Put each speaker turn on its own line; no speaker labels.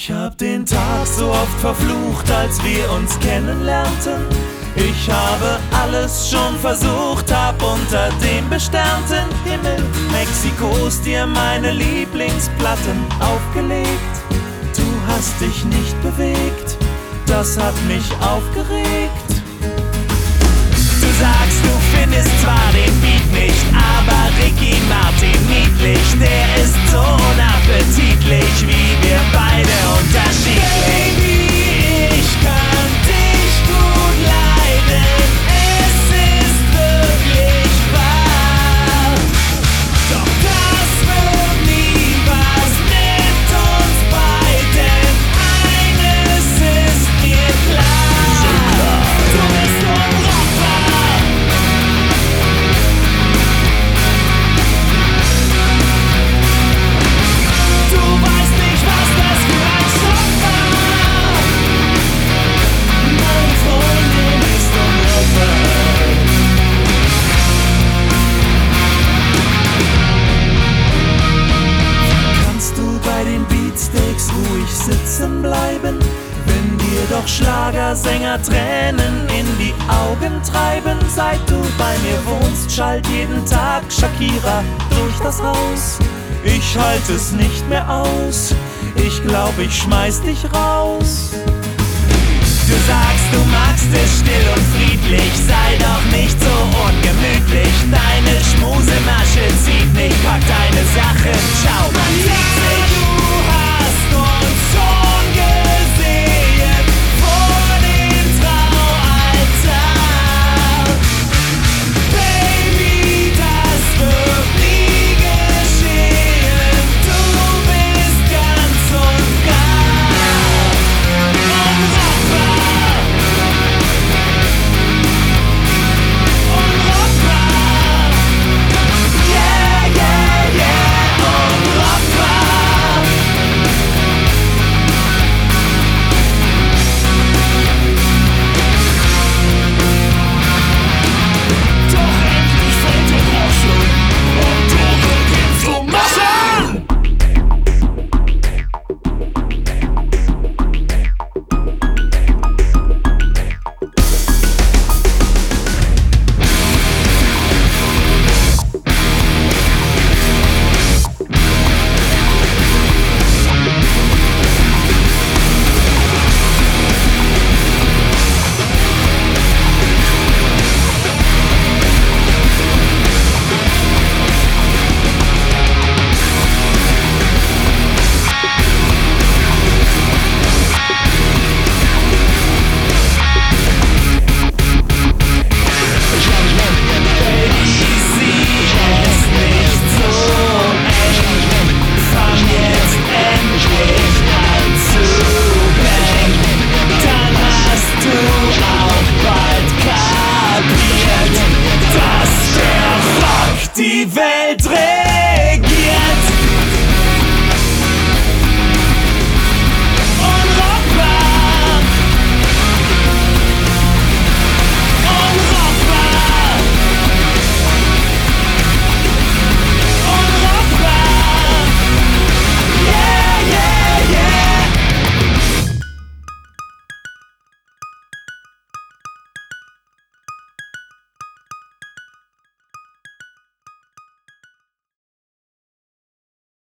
Ich hab den Tag so oft verflucht, als wir uns kennenlernten. Ich habe alles schon versucht, hab unter dem besternten Himmel Mexikos dir meine Lieblingsplatten aufgelegt. Du hast dich nicht bewegt, das hat mich aufgeregt. Du sagst, du findest zwar den Beat nicht, aber Ricky Martin niedlich, der ist so unappetitlich, wie wir beide unterschiedlich. Baby, ich kann dich gut leiden, es ist wirklich wahr. Doch das wird nie was mit uns beiden, eines ist mir klar. Du bist unbrauchbar. Du weißt nicht, was das für ein Schock war. Meine Freundin ist unbrauchbar. Kannst du bei den Beatsteaks ruhig sitzen bleiben, wenn dir doch Schlagersänger Tränen in die Augen treiben? Seit du bei mir wohnst, schallt jeden Tag Shakira durch das Haus. Ich halte es nicht mehr aus, ich glaub, ich schmeiß dich raus. Du sagst, du magst es still und friedlich, sei doch nicht so ungemütlich. Deine Schmusemasche zieht nicht